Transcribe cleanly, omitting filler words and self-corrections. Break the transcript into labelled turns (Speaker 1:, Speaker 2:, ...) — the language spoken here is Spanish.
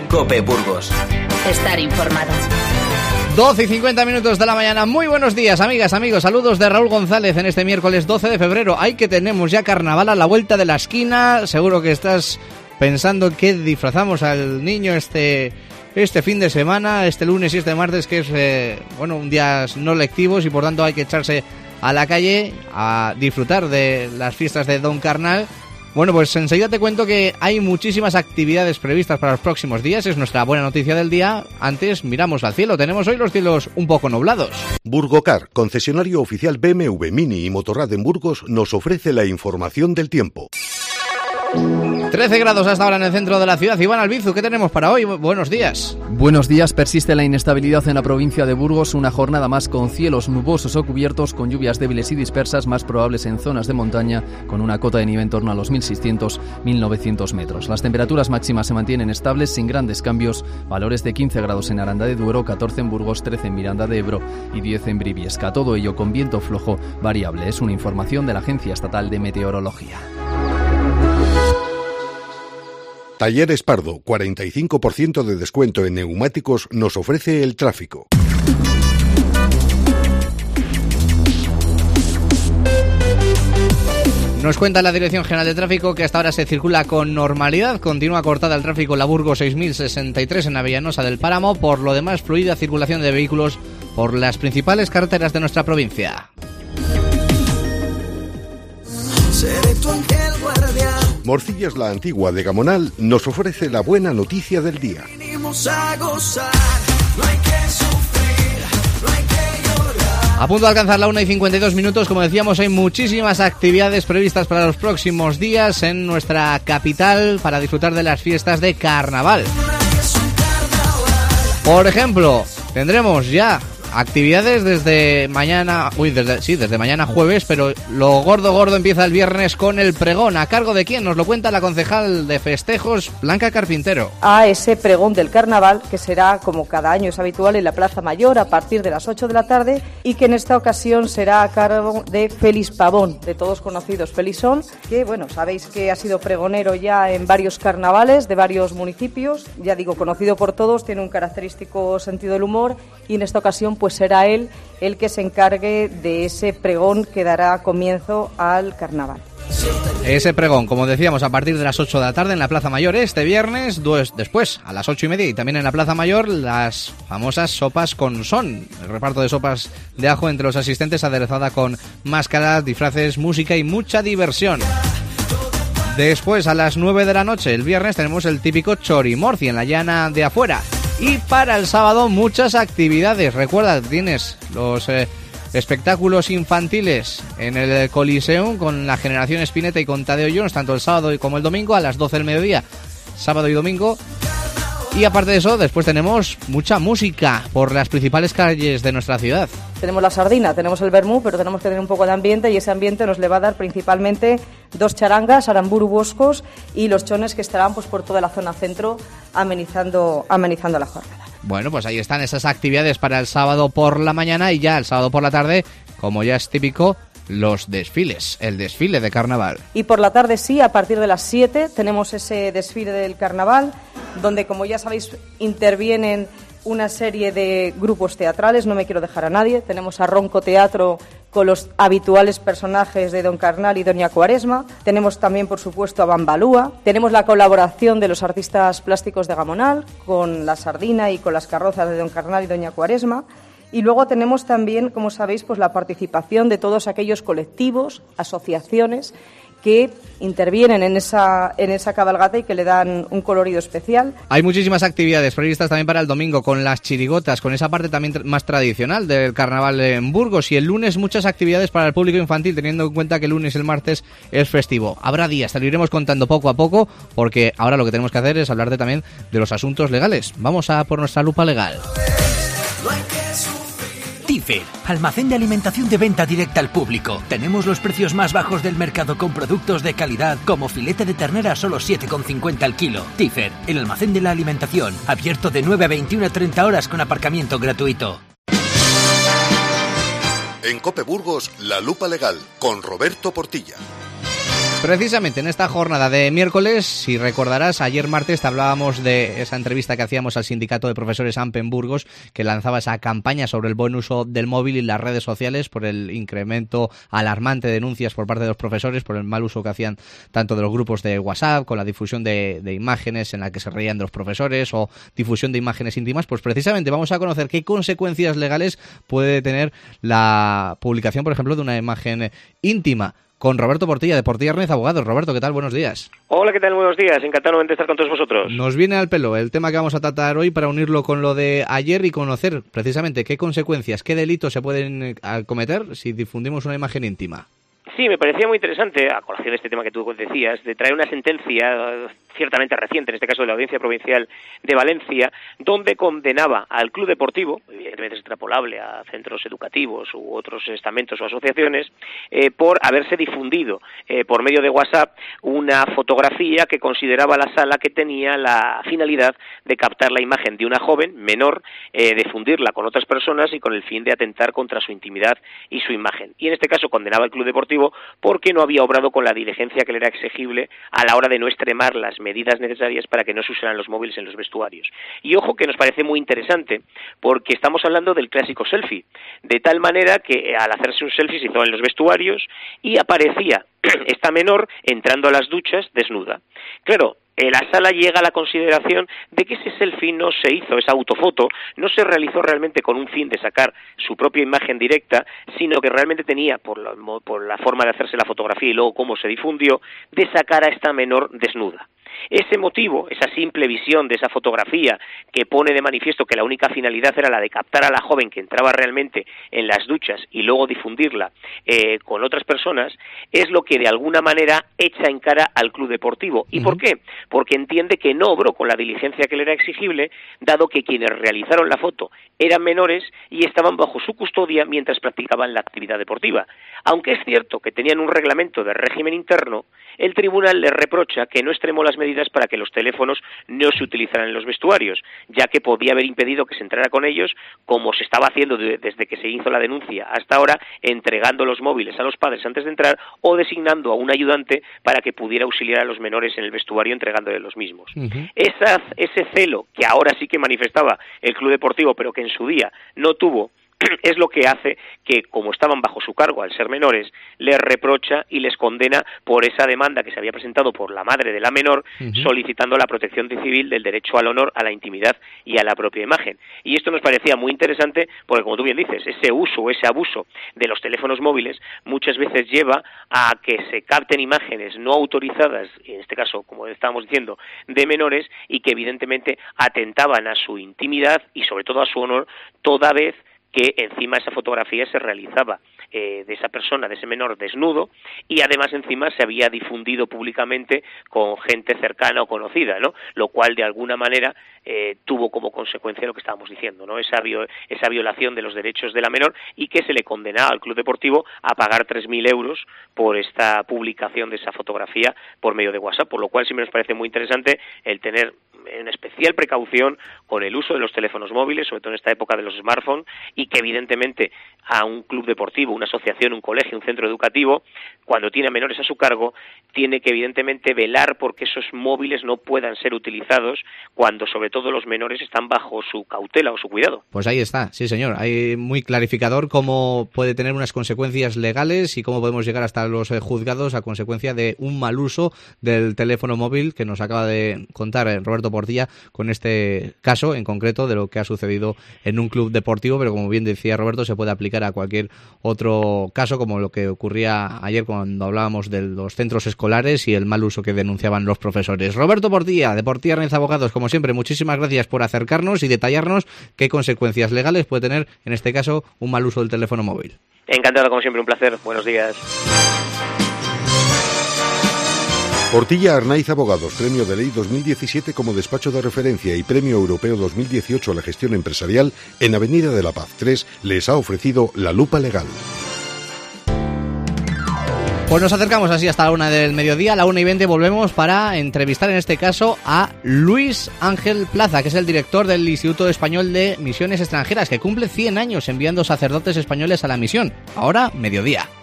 Speaker 1: COPE Burgos.
Speaker 2: Estar informado.
Speaker 3: 12 y 50 minutos de la mañana. Muy buenos días, amigas, amigos. Saludos de Raúl González en este miércoles 12 de febrero. Ay, que tenemos ya carnaval a la vuelta de la esquina. Seguro que estás pensando que disfrazamos al niño este fin de semana, este lunes y este martes, que es un día no lectivos y por tanto hay que echarse a la calle a disfrutar de las fiestas de Don Carnal. Bueno, pues enseguida te cuento que hay muchísimas actividades previstas para los próximos días. Es nuestra buena noticia del día. Antes miramos al cielo. Tenemos hoy los cielos un poco nublados.
Speaker 4: Burgocar, concesionario oficial BMW, Mini y Motorrad en Burgos, nos ofrece la información del tiempo.
Speaker 3: 13 grados hasta ahora en el centro de la ciudad. Iván Albizu, ¿qué tenemos para hoy? Buenos días.
Speaker 5: Buenos días. Persiste la inestabilidad en la provincia de Burgos. Una jornada más con cielos nubosos o cubiertos, con lluvias débiles y dispersas, más probables en zonas de montaña, con una cota de nieve en torno a los 1.600-1.900 metros. Las temperaturas máximas se mantienen estables, sin grandes cambios. Valores de 15 grados en Aranda de Duero, 14 en Burgos, 13 en Miranda de Ebro y 10 en Briviesca. Todo ello con viento flojo variable. Es una información de la Agencia Estatal de Meteorología.
Speaker 4: Talleres Pardo, 45% de descuento en neumáticos, nos ofrece el tráfico.
Speaker 3: Nos cuenta la Dirección General de Tráfico que hasta ahora se circula con normalidad. Continúa cortada el tráfico en la Burgos 6063 en Avellanosa del Páramo. Por lo demás, fluida circulación de vehículos por las principales carreteras de nuestra provincia.
Speaker 6: Seré tu ángel guardián.
Speaker 4: Morcillas La Antigua de Gamonal nos ofrece la buena noticia del día.
Speaker 6: Venimos a gozar, no hay que sufrir, no hay que llorar.
Speaker 3: A punto de alcanzar la 1 y 52 minutos, como decíamos, hay muchísimas actividades previstas para los próximos días en nuestra capital para disfrutar de las fiestas de carnaval. Por ejemplo, tendremos ya actividades desde mañana, desde mañana jueves, pero lo gordo empieza el viernes con el pregón. ¿A cargo de quién? Nos lo cuenta la concejal de festejos, Blanca Carpintero.
Speaker 7: A ese pregón del carnaval, que será, como cada año es habitual, en la Plaza Mayor a partir de las 8 de la tarde y que en esta ocasión será a cargo de Félix Pavón, de todos conocidos Felizón, que bueno, sabéis que ha sido pregonero ya en varios carnavales de varios municipios, ya digo, conocido por todos, tiene un característico sentido del humor y en esta ocasión pues será él el que se encargue de ese pregón que dará comienzo al carnaval.
Speaker 3: Ese pregón, como decíamos, a partir de las 8 de la tarde en la Plaza Mayor este viernes, después a las 8:30 y también en la Plaza Mayor las famosas sopas con son, el reparto de sopas de ajo entre los asistentes aderezada con máscaras, disfraces, música y mucha diversión. Después a las 9 de la noche el viernes tenemos el típico chorimorci en la llana de afuera. Y para el sábado muchas actividades. Recuerda, tienes los espectáculos infantiles en el Coliseum con la Generación Spinetta y con Tadeo Jones, tanto el sábado como el domingo a las 12 del mediodía, sábado y domingo. Y aparte de eso, después tenemos mucha música por las principales calles de nuestra ciudad.
Speaker 7: Tenemos la sardina, tenemos el vermú, pero tenemos que tener un poco de ambiente y ese ambiente nos le va a dar principalmente 2 charangas, Aramburu Boscos y los chones que estarán pues por toda la zona centro amenizando la jornada.
Speaker 3: Bueno, pues ahí están esas actividades para el sábado por la mañana y ya el sábado por la tarde, como ya es típico, los desfiles, el desfile de carnaval.
Speaker 7: Y por la tarde sí, a partir de las 7 tenemos ese desfile del carnaval, donde como ya sabéis intervienen una serie de grupos teatrales, no me quiero dejar a nadie. Tenemos a Ronco Teatro con los habituales personajes de Don Carnal y Doña Cuaresma. Tenemos también, por supuesto, a Bambalúa. Tenemos la colaboración de los artistas plásticos de Gamonal con la sardina y con las carrozas de Don Carnal y Doña Cuaresma. Y luego tenemos también, como sabéis, pues la participación de todos aquellos colectivos, asociaciones que intervienen en esa cabalgata y que le dan un colorido especial.
Speaker 3: Hay muchísimas actividades previstas también para el domingo, con las chirigotas, con esa parte también más tradicional del carnaval en Burgos, y el lunes muchas actividades para el público infantil, teniendo en cuenta que el lunes y el martes es festivo. Habrá días, te lo iremos contando poco a poco, porque ahora lo que tenemos que hacer es hablarte también de los asuntos legales. Vamos a por nuestra lupa legal.
Speaker 8: Tifer, almacén de alimentación de venta directa al público. Tenemos los precios más bajos del mercado con productos de calidad, como filete de ternera a solo 7,50 al kilo. Tifer, el almacén de la alimentación, abierto de 9 a 21 a 30 horas con aparcamiento gratuito.
Speaker 4: En COPE Burgos, la lupa legal, con Roberto Portilla.
Speaker 3: Precisamente en esta jornada de miércoles, si recordarás, ayer martes te hablábamos de esa entrevista que hacíamos al sindicato de profesores AMPE en Burgos, que lanzaba esa campaña sobre el buen uso del móvil y las redes sociales por el incremento alarmante de denuncias por parte de los profesores por el mal uso que hacían tanto de los grupos de WhatsApp, con la difusión de imágenes en la que se reían de los profesores o difusión de imágenes íntimas. Pues precisamente vamos a conocer qué consecuencias legales puede tener la publicación, por ejemplo, de una imagen íntima, con Roberto Portilla, de Portilla Arnaiz Abogados. Roberto, ¿qué tal? Buenos días.
Speaker 1: Hola, ¿qué tal? Buenos días. Encantado de estar con todos vosotros.
Speaker 3: Nos viene al pelo el tema que vamos a tratar hoy para unirlo con lo de ayer y conocer precisamente qué consecuencias, qué delitos se pueden cometer si difundimos una imagen íntima.
Speaker 1: Sí, me parecía muy interesante, a colación de este tema que tú decías, de traer una sentencia ciertamente reciente, en este caso de la Audiencia Provincial de Valencia, donde condenaba al club deportivo, evidentemente es extrapolable a centros educativos u otros estamentos o asociaciones, por haberse difundido por medio de WhatsApp una fotografía que consideraba la sala que tenía la finalidad de captar la imagen de una joven menor, difundirla con otras personas y con el fin de atentar contra su intimidad y su imagen. Y en este caso condenaba al club deportivo porque no había obrado con la diligencia que le era exigible a la hora de no extremar las medidas necesarias para que no se usaran los móviles en los vestuarios. Y ojo que nos parece muy interesante porque estamos hablando del clásico selfie, de tal manera que al hacerse un selfie se hizo en los vestuarios y aparecía esta menor entrando a las duchas desnuda. Claro, la sala llega a la consideración de que ese selfie no se hizo, esa autofoto, no se realizó realmente con un fin de sacar su propia imagen directa, sino que realmente tenía, por la forma de hacerse la fotografía y luego cómo se difundió, de sacar a esta menor desnuda. Ese motivo, esa simple visión de esa fotografía que pone de manifiesto que la única finalidad era la de captar a la joven que entraba realmente en las duchas y luego difundirla con otras personas, es lo que de alguna manera echa en cara al club deportivo. ¿Y por qué? Porque entiende que no obró con la diligencia que le era exigible, dado que quienes realizaron la foto eran menores y estaban bajo su custodia mientras practicaban la actividad deportiva. Aunque es cierto que tenían un reglamento de régimen interno, el tribunal le reprocha que no extremó las medidas para que los teléfonos no se utilizaran en los vestuarios, ya que podía haber impedido que se entrara con ellos, como se estaba haciendo desde que se hizo la denuncia hasta ahora, entregando los móviles a los padres antes de entrar o designando a un ayudante para que pudiera auxiliar a los menores en el vestuario entregándoles los mismos. Ese celo que ahora sí que manifestaba el club deportivo, pero que en su día no tuvo, es lo que hace que, como estaban bajo su cargo al ser menores, les reprocha y les condena por esa demanda que se había presentado por la madre de la menor, solicitando la protección civil del derecho al honor, a la intimidad y a la propia imagen. Y esto nos parecía muy interesante porque, como tú bien dices, ese uso o ese abuso de los teléfonos móviles muchas veces lleva a que se capten imágenes no autorizadas, en este caso, como estábamos diciendo, de menores, y que evidentemente atentaban a su intimidad y sobre todo a su honor, toda vez que encima esa fotografía se realizaba de esa persona, de ese menor desnudo, y además encima se había difundido públicamente con gente cercana o conocida, ¿no? Lo cual de alguna manera tuvo como consecuencia lo que estábamos diciendo, ¿no? Esa violación de los derechos de la menor, y que se le condenaba al club deportivo a pagar 3.000 euros por esta publicación de esa fotografía por medio de WhatsApp, por lo cual siempre nos parece muy interesante el tener una especial precaución con el uso de los teléfonos móviles, sobre todo en esta época de los smartphones, y que evidentemente a un club deportivo, una asociación, un colegio, un centro educativo, cuando tiene menores a su cargo, tiene que evidentemente velar porque esos móviles no puedan ser utilizados cuando sobre todo los menores están bajo su cautela o su cuidado.
Speaker 3: Pues ahí está, sí señor, hay muy clarificador cómo puede tener unas consecuencias legales y cómo podemos llegar hasta los juzgados a consecuencia de un mal uso del teléfono móvil, que nos acaba de contar Roberto Portilla con este caso en concreto de lo que ha sucedido en un club deportivo, pero como bien decía Roberto, se puede aplicar a cualquier otro caso, como lo que ocurría ayer cuando hablábamos de los centros escolares y el mal uso que denunciaban los profesores. Roberto Portilla, de Portilla Arnaiz Abogados, como siempre, muchísimas gracias por acercarnos y detallarnos qué consecuencias legales puede tener, en este caso, un mal uso del teléfono móvil.
Speaker 1: Encantado, como siempre, un placer. Buenos días.
Speaker 4: Portilla Arnaiz Abogados, Premio de Ley 2017 como despacho de referencia y Premio Europeo 2018 a la gestión empresarial, en Avenida de la Paz 3, les ha ofrecido la lupa legal.
Speaker 3: Pues nos acercamos así hasta la 1 del mediodía. A la 1:20 volvemos para entrevistar en este caso a Luis Ángel Plaza, que es el director del Instituto Español de Misiones Extranjeras, que cumple 100 años enviando sacerdotes españoles a la misión. Ahora, mediodía.